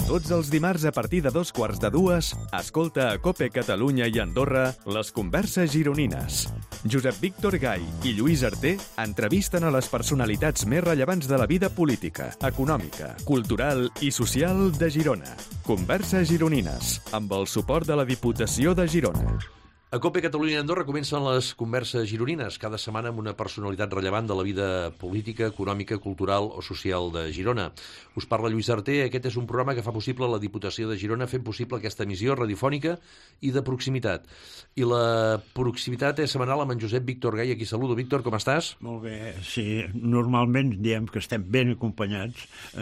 Tots els dimarts a partir de 2:15, escolta a COPE Catalunya i Andorra les converses gironines. Josep Víctor Gai i Lluís Arter entrevisten a les personalitats més rellevants de la vida política, econòmica, cultural i social de Girona. Converses gironines, amb el suport de la Diputació de Girona. A COPE Catalunya i Andorra comencen les converses gironines, cada setmana amb una personalitat rellevant de la vida política, econòmica, cultural o social de Girona. Us parla Lluís Arter. Aquest és un programa que fa possible la Diputació de Girona, fent possible aquesta emissió radiofònica i de proximitat. I la proximitat és setmanal amb en Josep Víctor Gai. Aquí saludo. Víctor, com estàs? Molt bé, sí. Normalment diem que estem ben acompanyats.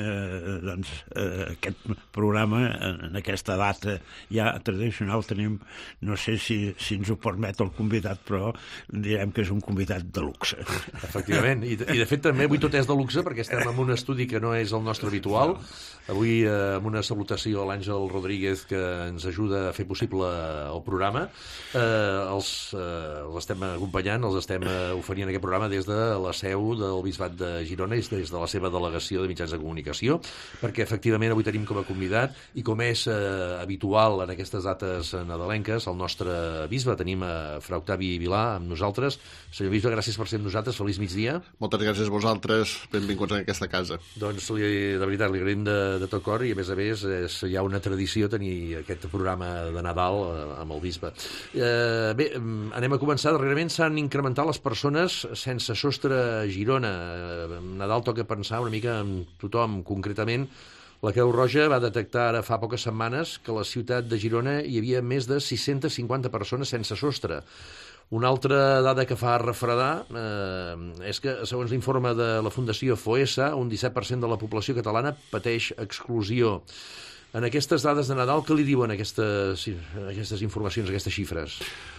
Aquest programa, en aquesta data ja tradicional, tenim, no sé si ens ho permet el convidat, però direm que és un convidat de luxe. Efectivament, i de fet també avui tot és de luxe perquè estem en un estudi que no és el nostre habitual. Avui amb una salutació a l'Àngel Rodríguez que ens ajuda a fer possible el programa. Els estem acompanyant, els estem oferint aquest programa des de la seu del Bisbat de Girona i des de la seva delegació de mitjans de comunicació, perquè efectivament avui tenim com a convidat i com és habitual en aquestes dates nadalenques el nostre bisbe. Tenim a Fra Octavi Vilà amb nosaltres. Senyor bisbe, gràcies per ser amb nosaltres. Feliç migdia. Moltes gràcies a vosaltres. Benvinguts a aquesta casa. Doncs, de veritat, li agraïm de tot cor i, a més, hi ha una tradició tenir aquest programa de Nadal amb el bisbe. Bé, anem a començar. Darrerament s'han incrementat les persones sense sostre a Girona. Nadal toca pensar una mica en tothom, concretament. La Creu Roja va detectar ara fa poques setmanes que a la ciutat de Girona hi havia més de 650 persones sense sostre. Una altra dada que fa refredar és que, segons l'informe de la Fundació FOESA, un 17% de la població catalana pateix exclusió. En aquestes dades de Nadal, què li diuen aquestes informacions, aquestes xifres?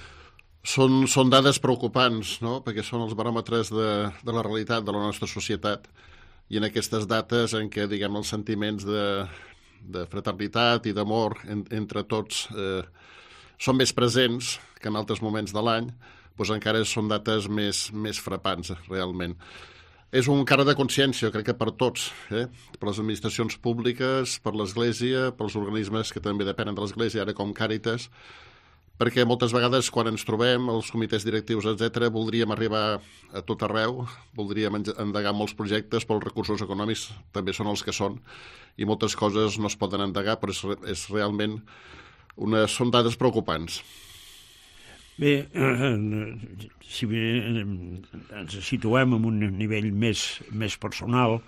Són dades preocupants, no? Perquè són els baròmetres de la realitat de la nostra societat. I en aquestes dates en què, diguem, els sentiments de fraternitat i d'amor entre tots són més presents que en altres moments de l'any, doncs encara són dates més frapants, realment. És un cara de consciència, crec que per tots, per les administracions públiques, per l'Església, pels organismes que també depenen de l'Església, ara com Càritas, perquè moltes vegades quan ens trobem, els comitès directius, etc., voldríem arribar a tot arreu, voldríem endegar molts projectes, però els recursos econòmics també són els que són, i moltes coses no es poden endegar, però és realment són dades preocupants. Bé, si ens situem en un nivell més personal,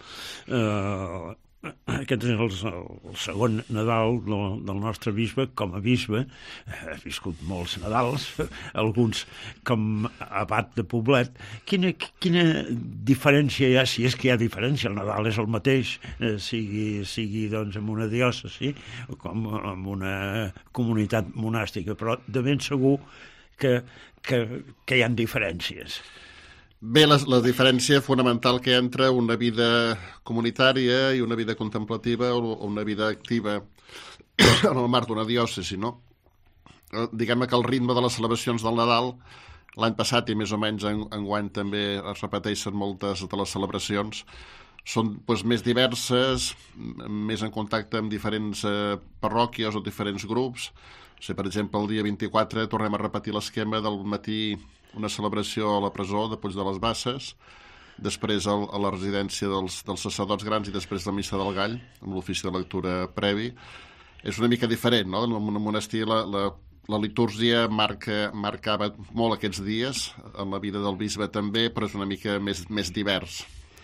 aquest és el segon Nadal del nostre bisbe com a bisbe. Ha viscut molts Nadals, alguns com a abat de Poblet. Quina diferència hi ha, si és que hi ha diferència? El Nadal és el mateix, sigui doncs en una diòcesi com en una comunitat monàstica, però de ben segur que hi ha diferències. Bé, la diferència fonamental que hi ha entre una vida comunitària i una vida contemplativa o una vida activa en el marc d'una diòcesi, no? Diguem-ne que el ritme de les celebracions del Nadal, l'any passat i més o menys enguany també es repeteixen moltes de les celebracions, són més diverses, més en contacte amb diferents parròquies o diferents grups. Per exemple, el dia 24 tornem a repetir l'esquema del matí, una celebració a la presó de Puig de les Basses, després a la residència dels sacerdots grans i després la missa del Gall, amb l'ofici de lectura previ. És una mica diferent, no? En el monestir la litúrgia marcava molt aquests dies, en la vida del bisbe també, però és una mica més divers.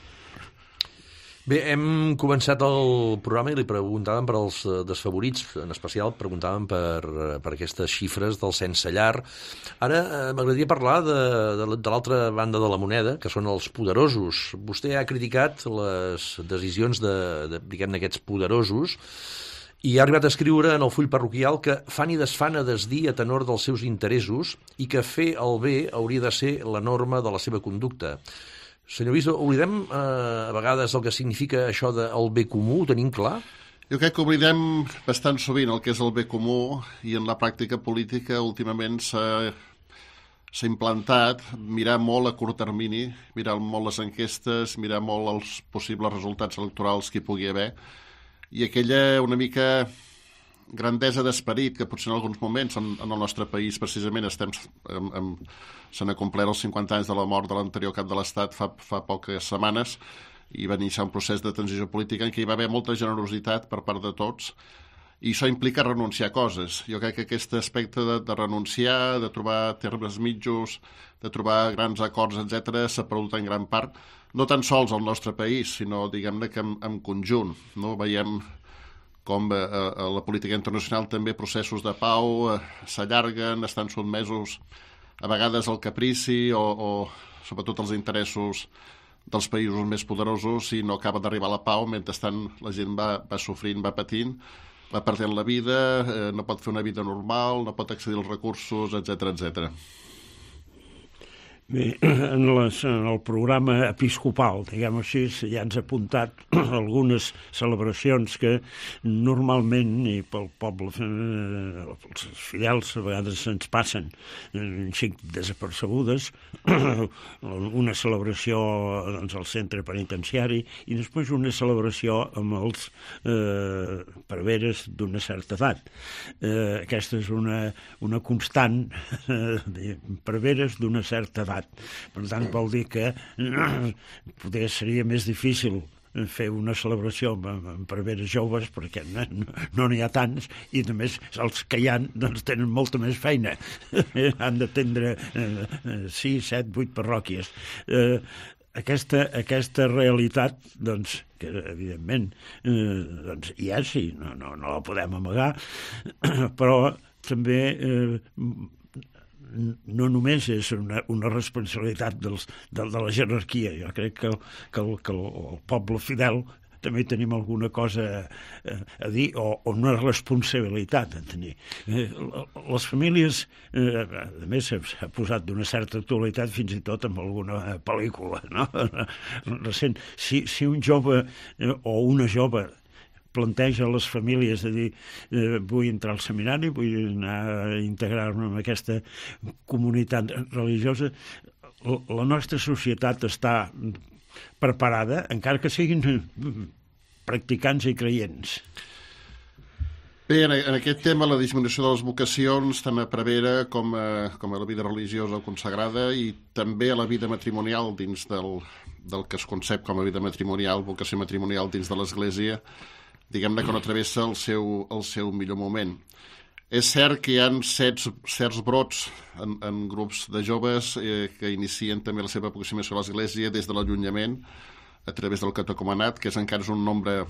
Bé, hem començat el programa i li preguntàvem per als desfavorits, en especial preguntàvem per aquestes xifres del sense llar. Ara m'agradaria parlar de l'altra banda de la moneda, que són els poderosos. Vostè ha criticat les decisions d'aquests poderosos i ha arribat a escriure en el full parroquial que fan i desfan a desdir a tenor dels seus interessos i que fer el bé hauria de ser la norma de la seva conducta. Senyor bisbe, oblidem a vegades el que significa això del bé comú? Ho tenim clar? Jo crec que oblidem bastant sovint el que és el bé comú i en la pràctica política últimament s'ha implantat mirar molt a curt termini, mirar molt les enquestes, mirar molt els possibles resultats electorals que hi pugui haver i aquella una mica grandesa d'esperit que potser en alguns moments en el nostre país precisament se n'ha complert els 50 anys de la mort de l'anterior cap de l'Estat fa poques setmanes, i va iniciar un procés de transició política en què hi va haver molta generositat per part de tots, i això implica renunciar a coses. Jo crec que aquest aspecte de renunciar, de trobar termes mitjos, de trobar grans acords, etc., s'ha perdut en gran part, no tan sols al nostre país, sinó, diguem-ne, que en conjunt. No? Veiem com a la política internacional també processos de pau s'allarguen, estan sotmesos a vegades al caprici o sobretot als interessos dels països més poderosos, i no acaba d'arribar la pau, mentrestant la gent va sofrint, va patint, va perdent la vida, no pot fer una vida normal, no pot accedir als recursos, etc etc. Bé, en el programa episcopal, diguem així, ja ens ha apuntat algunes celebracions que normalment, i pel poble, els fidels, a vegades ens passen un xic desapercebudes, una celebració doncs, al centre penitenciari i després una celebració amb els preveres d'una certa edat. Aquesta és una constant, preveres d'una certa edat. Per tant, vol dir que potser seria més difícil fer una celebració amb preveres joves perquè no n'hi ha tants, i a més els que hi ha doncs, tenen molta més feina. Han d'atendre 6, 7, 8 parròquies. Aquesta realitat, doncs, que evidentment doncs, hi és, i no la podem amagar, però també no només és una responsabilitat de la jerarquia. Jo crec que el poble fidel també tenim alguna cosa a dir, o una responsabilitat a tenir. Les famílies, a més, s'ha posat d'una certa actualitat fins i tot amb alguna pel·lícula, no? Recent. Si un jove o una jove planteja a les famílies de dir vull entrar al seminari, vull anar a integrar-me en aquesta comunitat religiosa, la nostra societat està preparada, encara que siguin practicants i creients. Bé, en aquest tema la disminució de les vocacions, tant a prevere com a la vida religiosa o consagrada, i també a la vida matrimonial dins del que es concep com a vida matrimonial, vocació matrimonial dins de l'Església, diguem-ne que no travessa el seu millor moment. És cert que hi ha certs brots en grups de joves que inicien també la seva aproximació a l'Església des de l'allunyament a través del catecumenat, que encara és un nombre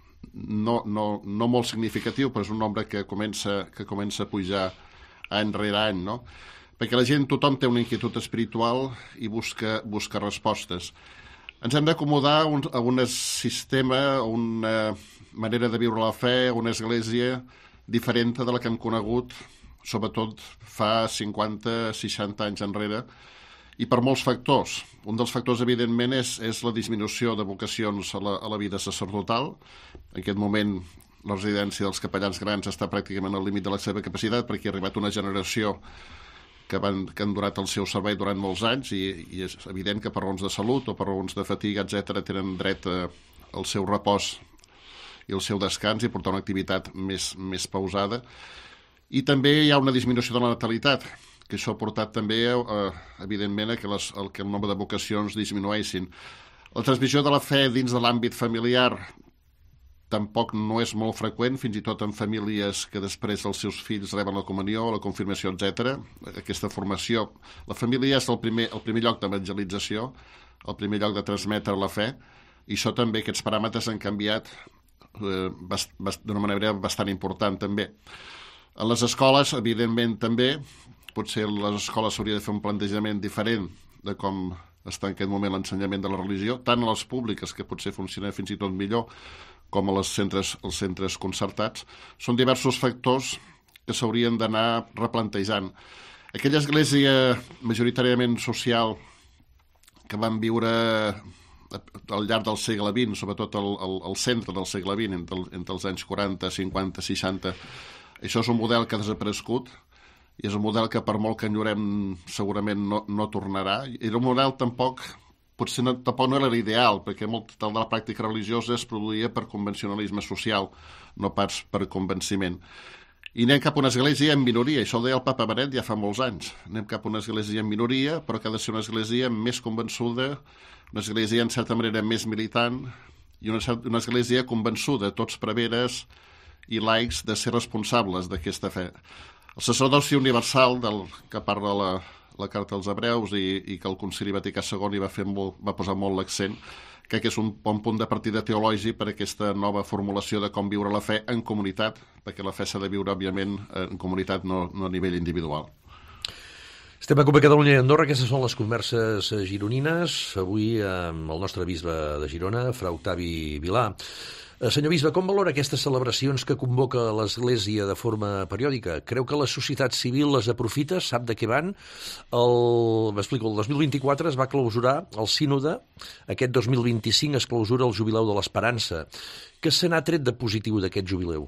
no molt significatiu, però és un nombre que comença a pujar any rere any, no? Perquè la gent, tothom té una inquietud espiritual i busca respostes. Ens hem d'acomodar a un sistema, a una manera de viure la fe, una església diferent de la que hem conegut, sobretot fa 50-60 anys enrere, i per molts factors. Un dels factors, evidentment, és la disminució de vocacions a la vida sacerdotal. En aquest moment, la residència dels capellans grans està pràcticament al límit de la seva capacitat, perquè ha arribat una generació que han durat el seu servei durant molts anys, i és evident que per raons de salut o per raons de fatiga, etc., tenen dret al seu repòs i el seu descans i portar una activitat més pausada. I també hi ha una disminució de la natalitat, que això ha portat també, evidentment, a que el nombre de vocacions disminueixin. La transmissió de la fe dins de l'àmbit familiar tampoc no és molt freqüent, fins i tot en famílies que després els seus fills reben la comunió, la confirmació, etc. Aquesta formació. La família és el primer lloc d'evangelització, el primer lloc de transmetre la fe, i això també, aquests paràmetres han canviat d'una manera bastant important també. En les escoles, evidentment també, potser les escoles s'hauria de fer un plantejament diferent de com està en aquest moment l'ensenyament de la religió, tant a les públiques, que potser funcionen fins i tot millor, com als centres concertats. Són diversos factors que s'haurien d'anar replantejant. Aquella església majoritàriament social que van viure al llarg del segle XX, sobretot al centre del segle XX, entre els anys 40, 50, 60, això és un model que ha desaparegut, i és un model que per molt que enyorem segurament no tornarà. Era un model tampoc potser tampoc no era l'ideal, perquè molt de la pràctica religiosa es produïa per convencionalisme social, no pas per convenciment. I anem cap a una església en minoria, això ho deia el papa Benet ja fa molts anys. Anem cap a una església en minoria, però que ha de ser una església més convençuda, una església en certa manera més militant i una església convençuda, tots preveres i laics, de ser responsables d'aquesta fe. El sacerdoci universal del que parla la Carta als Hebreus i que el Concili Vaticà II va posar molt l'accent, crec que és un bon punt de partida teològic per a aquesta nova formulació de com viure la fe en comunitat, perquè la fe s'ha de viure, òbviament, en comunitat, no a nivell individual. Estem a Copa Catalunya i Andorra, aquestes són les converses gironines, avui amb el nostre bisbe de Girona, fra Octavi Vilà. Senyor bisbe, com valora aquestes celebracions que convoca l'Església de forma periòdica? Creu que la societat civil les aprofita? Sap de què van? M'explico, el 2024 es va clausurar el sínode, aquest 2025 es clausura el Jubileu de l'Esperança. Què se n'ha tret de positiu d'aquest jubileu?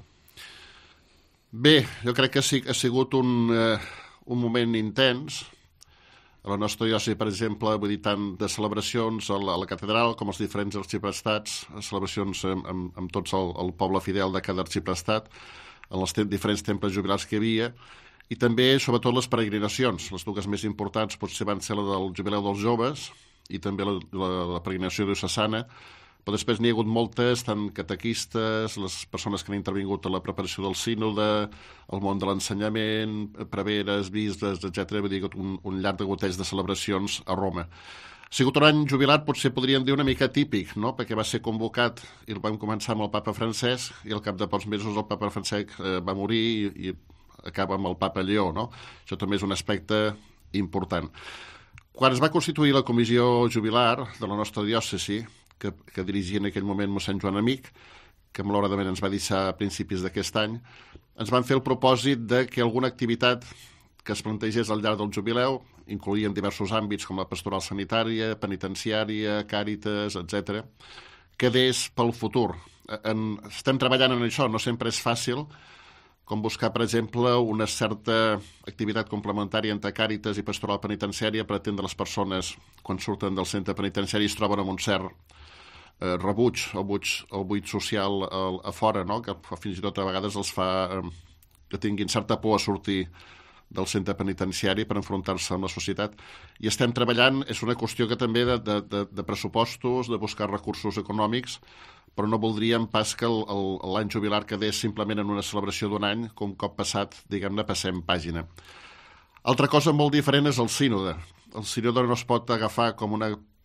Bé, jo crec que ha sigut un moment intens. A la nostra diòcesi, per exemple, vull dir, tant de celebracions a la catedral com els diferents arxiprestats, celebracions amb tots el poble fidel de cada arxiprestat, en els diferents temples jubilars que hi havia, i també, sobretot, les peregrinacions. Les dues més importants potser van ser la del Jubileu dels Joves i també la peregrinació diocesana, però després n'hi ha hagut moltes, tant catequistes, les persones que han intervingut a la preparació del sínode, el món de l'ensenyament, preveres, bisbes, etc. Vull dir, un llarg de goteig de celebracions a Roma. Ha sigut un any jubilat, potser podríem dir una mica típic, no? Perquè va ser convocat, i el vam començar amb el papa Francesc, i al cap de pocs mesos el papa Francesc va morir i acaba amb el papa Lleó, no? Això també és un aspecte important. Quan es va constituir la comissió jubilar de la nostra diòcesi, que dirigia en aquell moment mossèn Joan Amic, que malauradament ens va deixar a principis d'aquest any, ens van fer el propòsit de que alguna activitat que es plantegés al llarg del jubileu, incloïen diversos àmbits com la pastoral sanitària, penitenciària, càritas, etc., quedés pel futur. Estem treballant en això, no sempre és fàcil, com buscar, per exemple, una certa activitat complementària entre càritas i pastoral penitenciària per atendre les persones quan surten del centre penitenciari i es troben amb un cert rebuig o buit social a fora, no? Que fins i tot a vegades els fa que tinguin certa por a sortir del centre penitenciari per enfrontar-se amb la societat. I estem treballant, és una qüestió que també de pressupostos, de buscar recursos econòmics, però no voldríem pas que l'any jubilar quedés simplement en una celebració d'un any, com un cop passat, diguem-ne, passem pàgina. Altra cosa molt diferent és el sínode. El sínode no es pot agafar com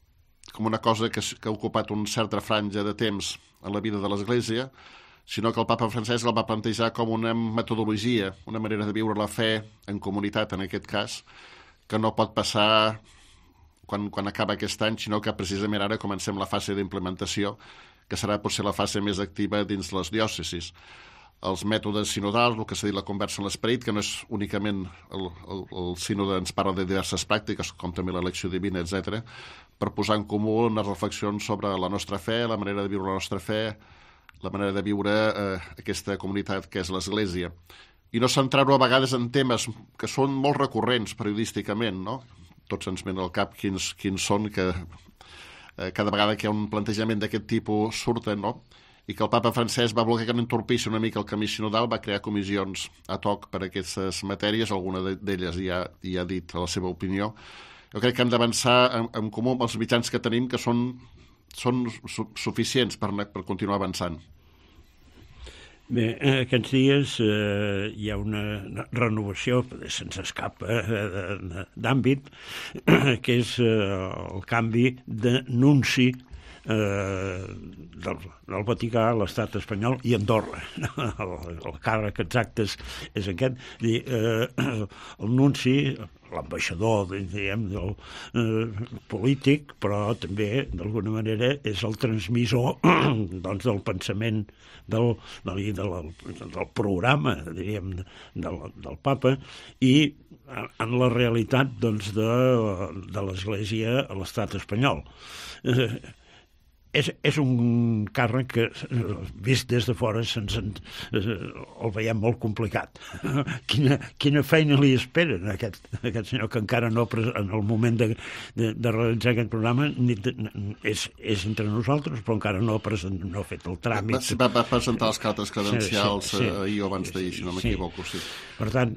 una cosa que ha ocupat una certa franja de temps en la vida de l'Església, sinó que el papa Francesc el va plantejar com una metodologia, una manera de viure la fe en comunitat, en aquest cas, que no pot passar quan acaba aquest any, sinó que precisament ara comencem la fase d'implementació, que serà potser la fase més activa dins les diòcesis. Els mètodes sinodals, el que s'ha dit la conversa en l'esperit, que no és únicament el sínode ens parla de diverses pràctiques, com també l'elecció divina, etc., per posar en comú unes reflexions sobre la nostra fe, la manera de viure la nostra fe, la manera de viure aquesta comunitat que és l'Església. I no centrar-ho a vegades en temes que són molt recurrents periodísticament, no? Tots ens venen al cap quins són, que cada vegada que hi ha un plantejament d'aquest tipus surten, no? I que el papa Francesc va voler que no entorpissi una mica el camí sinodal, va crear comissions ad hoc per a aquestes matèries, alguna d'elles ja ha dit la seva opinió. Jo crec que hem d'avançar en comú amb els mitjans que tenim, que són suficients per continuar avançant. Bé, aquests dies hi ha una renovació, se'ns escapa d'àmbit, que és el canvi de nunci del Vaticà, l'estat espanyol i Andorra. El càrrec exacte és aquest. El nunci, l'ambaixador, diguem, polític, però també, d'alguna manera, és el transmissor del pensament del programa, diríem, del papa, i en la realitat de l'Església a l'estat espanyol. és un càrrec que, vist des de fora, el veiem molt complicat. Quina feina li esperen a aquest senyor que encara no, en el moment de realitzar aquest programa, és entre nosaltres, però encara no ha fet el tràmit. Va presentar les cartes credencials ahir o abans d'ahir, si no m'equivoco. Sí. Per tant,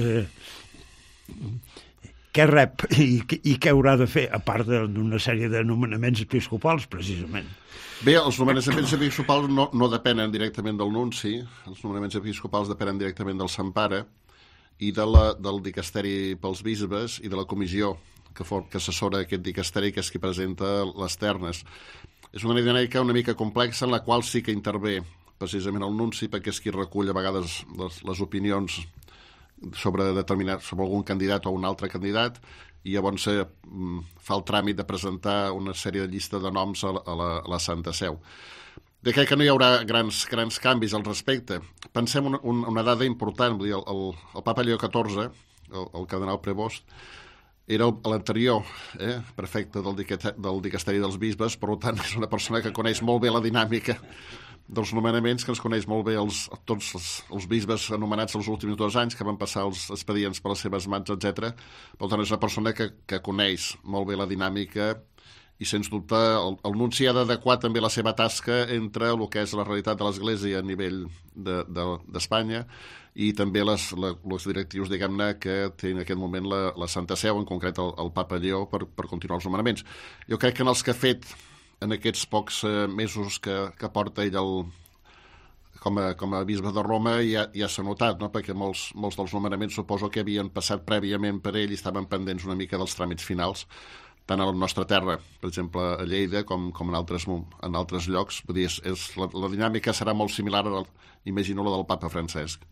què rep i què haurà de fer, a part d'una sèrie de nomenaments episcopals, precisament? Bé, els nomenaments episcopals no depenen directament del nunci, els nomenaments episcopals depenen directament del Sant Pare i del dicasteri pels bisbes i de la comissió que assessora aquest dicasteri, que és qui presenta les ternes. És una dinàmica una mica complexa en la qual sí que intervé precisament el nunci, perquè és qui recull a vegades les opinions sobre algun candidat o un altre candidat, i llavors fa el tràmit de presentar una sèrie de llista de noms a la Santa Seu. Crec que no hi haurà grans canvis al respecte. Pensem una dada important, vull dir, el papa Lleó XIV, el cardenal Prevost, era l'anterior prefecte del dicasteri dels bisbes, per tant és una persona que coneix molt bé la dinàmica dels nomenaments, que ens coneix molt bé tots els bisbes anomenats els últims 2 anys, que van passar els expedients per les seves mans, etc. Per tant, és una persona que coneix molt bé la dinàmica i, sens dubte, el nunci ha d'adequar també la seva tasca entre el que és la realitat de l'Església a nivell d'Espanya i també els directius, diguem-ne, que té en aquest moment la Santa Seu, en concret el papa Lleó, per continuar els nomenaments. Jo crec que en els que ha fet en aquests pocs mesos que porta ell com a bisbe de Roma ja s'ha notat, no? Perquè molts dels nomenaments suposo que havien passat prèviament per ell i estaven pendents una mica dels tràmits finals, tant a la nostra terra, per exemple a Lleida, com en altres llocs. Vull dir, la dinàmica serà molt similar, imagino, la del papa Francesc.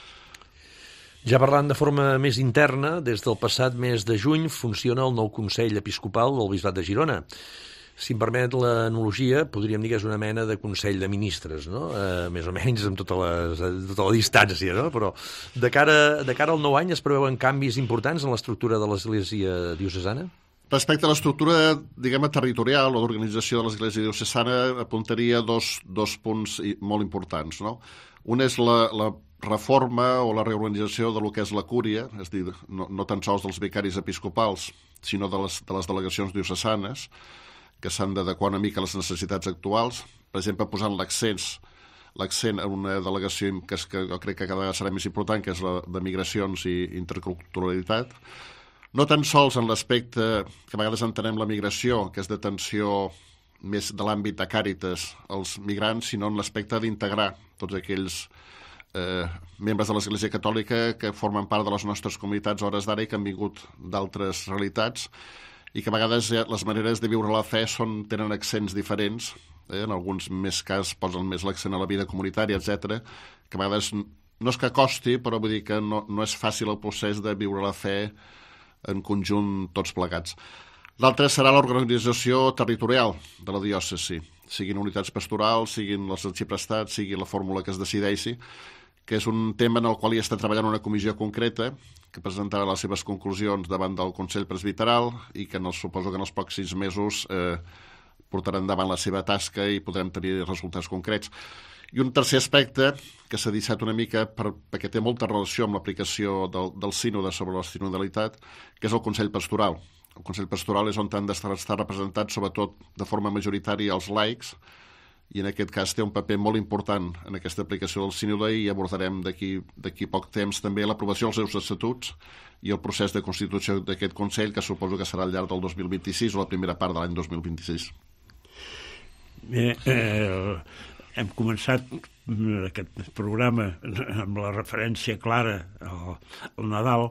Ja parlant de forma més interna, des del passat mes de juny funciona el nou Consell Episcopal del Bisbat de Girona. Si em permet l'analogia, podríem dir que és una mena de Consell de Ministres, no? Més o menys amb tota la distància, no? Però de cara al nou any es preveuen canvis importants en l'estructura de l'Església diocesana? Respecte a l'estructura, diguem-ne, territorial o d'organització de l'Església diocesana, apuntaria dos punts molt importants, no? Un és la reforma o la reorganització de lo que és la cúria, és a dir, no tan sols dels vicaris episcopals, sinó de les delegacions diocesanes, que s'han d'adequar una mica a les necessitats actuals, per exemple, posant l'accent en una delegació que jo crec que cada vegada serà més important, que és la de migracions i interculturalitat. No tan sols en l'aspecte que a vegades entenem la migració, que és d'atenció més de l'àmbit de Càritas als migrants, sinó en l'aspecte d'integrar tots aquells membres de l'Església Catòlica que formen part de les nostres comunitats a hores d'ara i que han vingut d'altres realitats, i que a vegades les maneres de viure la fe tenen accents diferents, en alguns més casos posen més l'accent a la vida comunitària, etc., que a vegades no és que costi, però vull dir que no és fàcil el procés de viure la fe en conjunt tots plegats. L'altre serà l'organització territorial de la diòcesi, siguin unitats pastorals, siguin els arxiprestats, sigui la fórmula que es decideixi, que és un tema en el qual hi està treballant una comissió concreta que presentarà les seves conclusions davant del Consell Presbiteral i que suposo que en els pròxims mesos portarà endavant la seva tasca i podrem tenir resultats concrets. I un tercer aspecte que s'ha deixat una mica perquè té molta relació amb l'aplicació del sínode sobre la sinodalitat, que és el Consell Pastoral. El Consell Pastoral és on han d'estar representats sobretot de forma majoritària els laics, i en aquest cas té un paper molt important en aquesta aplicació del sínode i abordarem d'aquí poc temps també l'aprovació dels seus estatuts i el procés de constitució d'aquest Consell, que suposo que serà al llarg del 2026 o la primera part de l'any 2026. Hem començat aquest programa amb la referència clara al Nadal.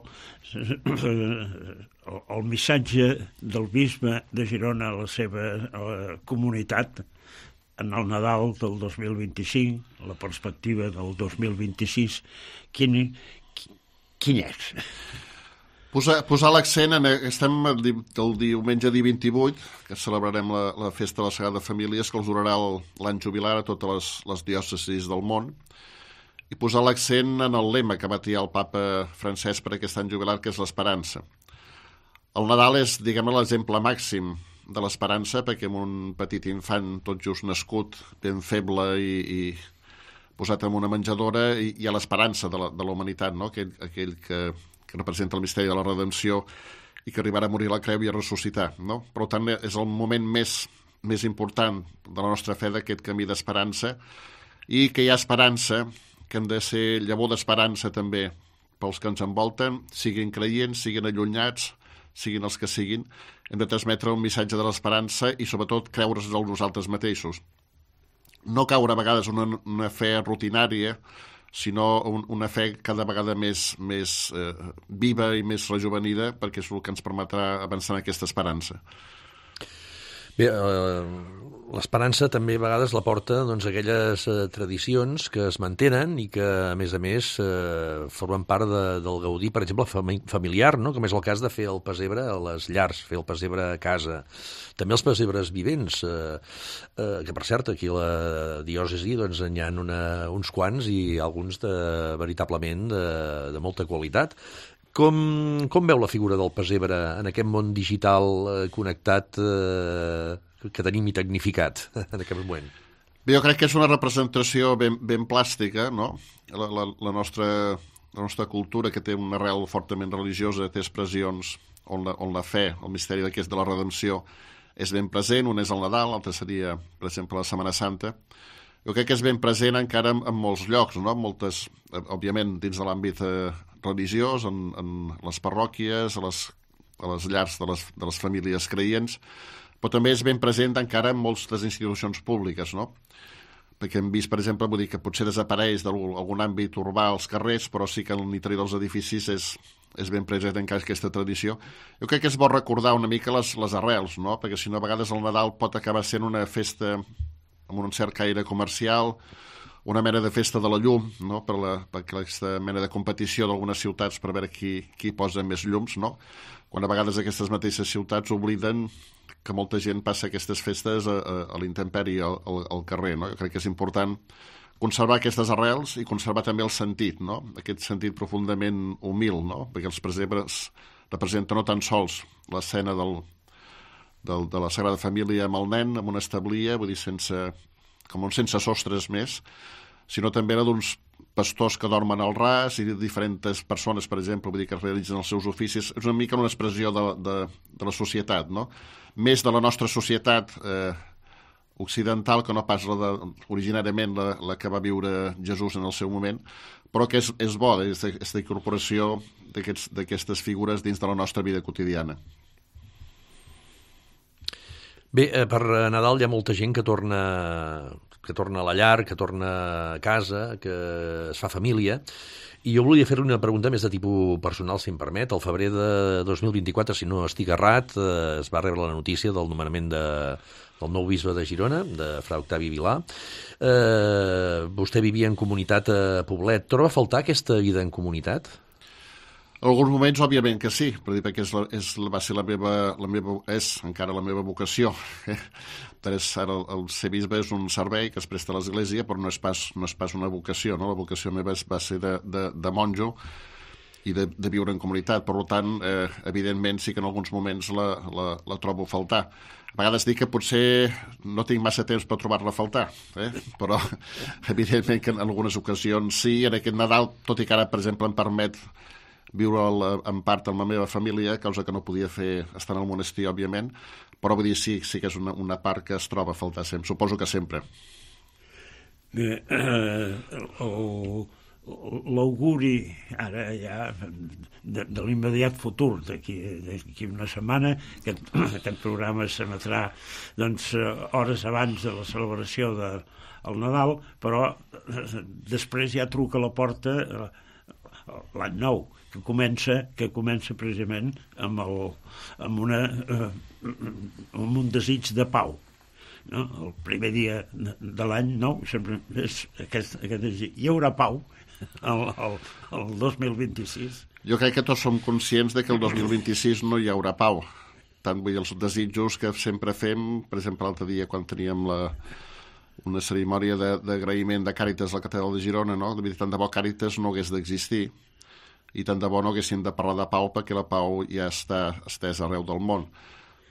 El missatge del bisbe de Girona a la seva comunitat en el Nadal del 2025, la perspectiva del 2026, quin és? Posar l'accent estem el diumenge dia 28, que celebrarem la festa de la Sagrada Família, que els durarà l'any jubilar a totes les diòcesis del món, i posar l'accent en el lema que va triar el papa Francesc per aquest any jubilar, que és l'esperança. El Nadal és, diguem-ne, l'exemple màxim de l'esperança, perquè amb un petit infant tot just nascut, ben feble i posat en una menjadora, hi ha l'esperança de la humanitat, no? Aquell que representa el misteri de la redempció i que arribarà a morir a la creu i a ressuscitar, no? Per tant, és el moment més important de la nostra fe, d'aquest camí d'esperança, i que hi ha esperança, que hem de ser llavor d'esperança també pels que ens envolten, siguin creients, siguin allunyats, siguin els que siguin. Hem de transmetre un missatge de l'esperança i sobretot creure's en nosaltres mateixos. No caure a vegades en una fe rutinària, sinó una fe cada vegada més viva i més rejuvenida, perquè és el que ens permetrà avançar en aquesta esperança. Bé, l'esperança també a vegades la porta aquelles tradicions que es mantenen i que, a més, formen part del gaudir, per exemple, familiar, no? Com és el cas de fer el pessebre a les llars, fer el pessebre a casa. També els pessebres vivents, que, per cert, aquí a la diòcesi n'hi ha uns quants i alguns veritablement de molta qualitat. Com veu la figura del pessebre en aquest món digital connectat que tenim i tecnificat en aquest moment? Bé, jo crec que és una representació ben plàstica, no? La nostra cultura, que té una arrel fortament religiosa, té expressions on la fe, el misteri de la redempció, és ben present. Un és el Nadal, l'altre seria, per exemple, la Setmana Santa. Jo crec que és ben present encara en molts llocs, no? Moltes, òbviament, dins de l'àmbit religiós, en les parròquies, a les llars de les famílies creients, però també és ben present encara en moltes institucions públiques, no? Perquè hem vist, per exemple, vull dir que potser desapareix d'algun àmbit urbà als carrers, però sí que en l'interior dels edificis és ben present encara aquesta tradició. Jo crec que és bo recordar una mica les arrels, no? Perquè si no, a vegades el Nadal pot acabar sent una festa amb un cert caire comercial, una mena de festa de la llum, no? Per aquesta mena de competició d'algunes ciutats per veure qui posa més llums, no? Quan a vegades aquestes mateixes ciutats obliden que molta gent passa aquestes festes a l'intemperi, al carrer, no? Jo crec que és important conservar aquestes arrels i conservar també el sentit, no? Aquest sentit profundament humil, no? Perquè els pessebres representen no tan sols l'escena de la Sagrada Família amb el nen, amb una establia, vull dir, sense sostres més, sinó també d'uns pastors que dormen al ras i de diferents persones, per exemple, vull dir, que realitzen els seus oficis. És una mica una expressió de la societat, no? Més de la nostra societat occidental que no pas originàriament la que va viure Jesús en el seu moment, però que és bo aquesta incorporació d'aquestes figures dins de la nostra vida quotidiana. Bé, per Nadal hi ha molta gent que torna a la llar, que torna a casa, que es fa família, i jo volia fer-li una pregunta més de tipus personal, si em permet. Al febrer de 2024, si no estic errat, es va rebre la notícia del nomenament del nou bisbe de Girona, de fra Octavi Vilà. Vostè vivia en comunitat a Poblet. Troba a faltar aquesta vida en comunitat? En alguns moments, òbviament que sí, perquè va ser és encara la meva vocació. Ara el ser bisbe és un servei que es presta a l'Església, però no és pas una vocació, no? La vocació meva va ser de monjo i de viure en comunitat. Per tant, evidentment, sí que en alguns moments la trobo a faltar. A vegades dic que potser no tinc massa temps per trobar-la a faltar, però evidentment que en algunes ocasions sí. En aquest Nadal, tot i que ara, per exemple, em permet viure en part amb la meva família, cosa que no podia fer estar en el monestir, òbviament, però vull dir, sí que és una part que es troba a faltar sempre, suposo que sempre. Bé, l'auguri ara ja de l'immediat futur, d'aquí una setmana, aquest programa s'emetrà hores abans de la celebració del Nadal, però després ja truca a la porta l'any nou, que comença precisament amb un desig de pau, no? El primer dia de l'any nou sempre és aquest desig. Hi haurà pau el 2026? Jo crec que tots som conscients de que el 2026 no hi haurà pau. Tant vull els desitjos que sempre fem, per exemple, l'altre dia quan teníem una cerimònia d'agraïment de Càritas a la catedral de Girona, no? Tant de bo Càritas no hagués d'existir i tant de bo no haguéssim de parlar de pau, perquè la pau ja està estesa arreu del món.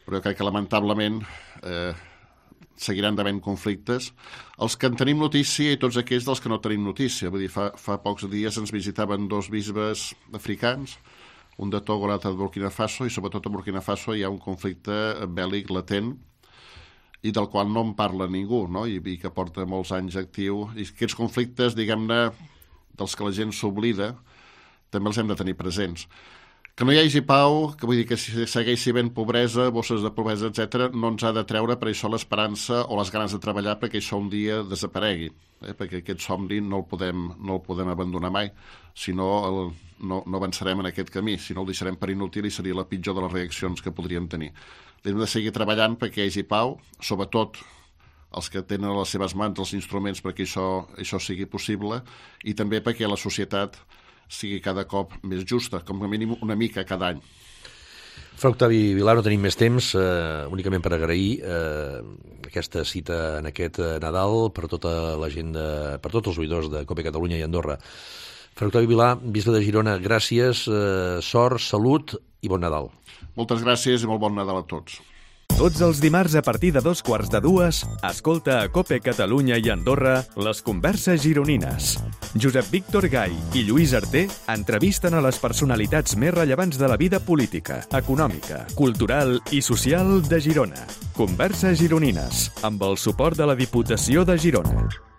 però jo crec que lamentablement seguiran d'havent conflictes. Els que en tenim notícia i tots aquells dels que no tenim notícia. Vull dir, fa pocs dies ens visitaven 2 bisbes africans, un de Togo, l'altre de Burkina Faso, i sobretot a Burkina Faso hi ha un conflicte bèl·lic latent i del qual no en parla ningú, no? I que porta molts anys actiu. I aquests conflictes, diguem-ne, dels que la gent s'oblida, també els hem de tenir presents. Que no hi hagi pau, que vull dir que si segueixi havent pobresa, bosses de pobresa, etc., no ens ha de treure per això l'esperança o les ganes de treballar perquè això un dia desaparegui, perquè aquest somni no el podem abandonar mai, si no no avançarem en aquest camí, si no el deixarem per inútil i seria la pitjor de les reaccions que podríem tenir. Hem de seguir treballant perquè hi hagi pau, sobretot els que tenen a les seves mans els instruments perquè això sigui possible, i també perquè la societat sigui cada cop més justa, com a mínim una mica cada any. Fra Octavi Vilà, no tenim més temps, únicament per agrair aquesta cita en aquest Nadal per tota la gent, per tots els oïdors de COPE Catalunya i Andorra. Fra Octavi Vilà, bisbe de Girona, gràcies, sort, salut i bon Nadal. Moltes gràcies i molt bon Nadal a tots. Tots els dimarts a partir de 2:15, escolta a COPE Catalunya i Andorra les converses gironines. Josep Víctor Gai i Lluís Arter entrevisten a les personalitats més rellevants de la vida política, econòmica, cultural i social de Girona. Converses gironines, amb el suport de la Diputació de Girona.